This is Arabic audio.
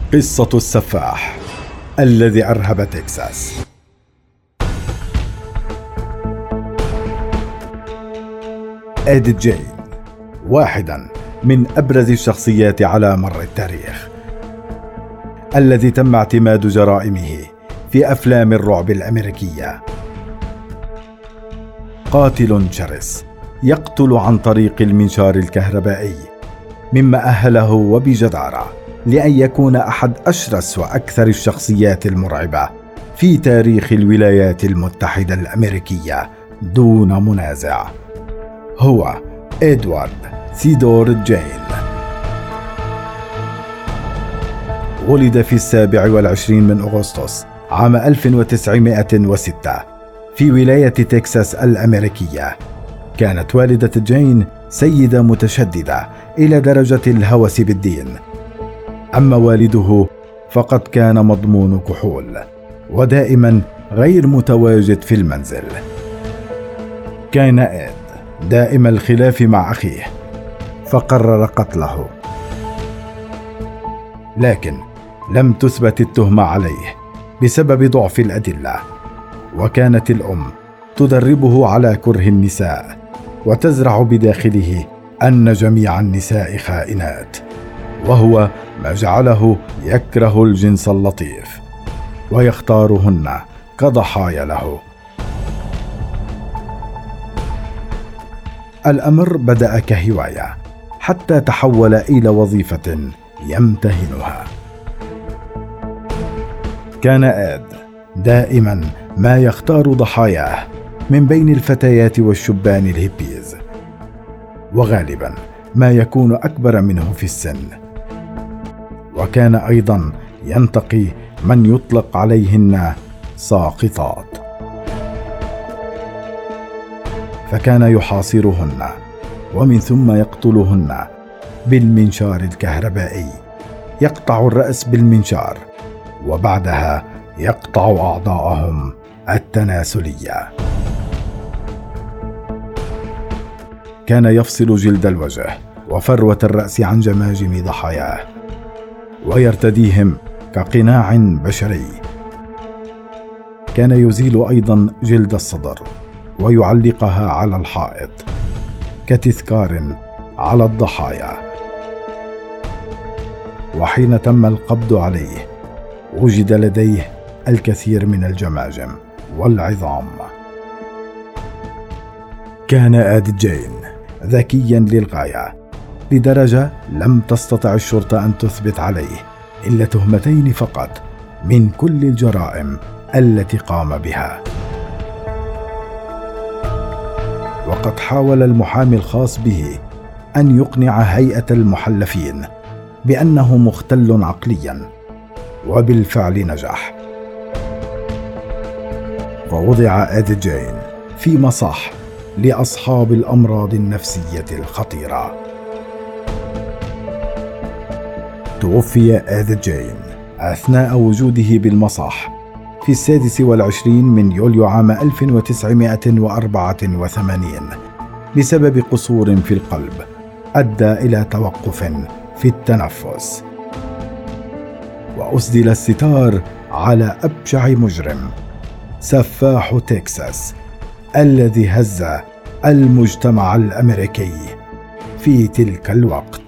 قصة السفاح الذي أرهب تكساس. إد جين واحدا من أبرز الشخصيات على مر التاريخ، الذي تم اعتماد جرائمه في أفلام الرعب الأمريكية. قاتل شرس يقتل عن طريق المنشار الكهربائي، مما أهله وبجدارة لأن يكون أحد أشرس وأكثر الشخصيات المرعبة في تاريخ الولايات المتحدة الأمريكية دون منازع. هو إدوارد ثيودور جين. ولد في 27 من أغسطس عام 1906 في ولاية تكساس الأمريكية. كانت والدة جين سيدة متشددة إلى درجة الهوس بالدين، أما والده فقد كان مضمون كحول ودائما غير متواجد في المنزل. كان إد دائم الخلاف مع أخيه، فقرر قتله، لكن لم تثبت التهمة عليه بسبب ضعف الأدلة. وكانت الأم تدربه على كره النساء وتزرع بداخله أن جميع النساء خائنات، وهو ما جعله يكره الجنس اللطيف ويختارهن كضحايا له. الأمر بدأ كهواية حتى تحول إلى وظيفة يمتهنها. كان إد دائما ما يختار ضحاياه من بين الفتيات والشبان الهيبيز، وغالبا ما يكون أكبر منه في السن. وكان أيضا ينتقي من يطلق عليهن ساقطات، فكان يحاصرهن ومن ثم يقتلهن بالمنشار الكهربائي. يقطع الرأس بالمنشار وبعدها يقطع أعضاءهم التناسلية. كان يفصل جلد الوجه وفروة الرأس عن جماجم ضحاياه ويرتديهم كقناع بشري. كان يزيل أيضا جلد الصدر ويعلقها على الحائط كتذكار على الضحايا. وحين تم القبض عليه وجد لديه الكثير من الجماجم والعظام. كان إد جين ذكيا للغاية، لدرجة لم تستطع الشرطة أن تثبت عليه إلا تهمتين فقط من كل الجرائم التي قام بها. وقد حاول المحامي الخاص به أن يقنع هيئة المحلفين بأنه مختل عقليا، وبالفعل نجح. فوضع إد جين في مصح لأصحاب الأمراض النفسية الخطيرة. توفي إد جين أثناء وجوده بالمصح في 26 من يوليو عام 1984 بسبب قصور في القلب أدى إلى توقف في التنفس. وأسدل الستار على أبشع مجرم، سفاح تكساس الذي هز المجتمع الأمريكي في تلك الوقت.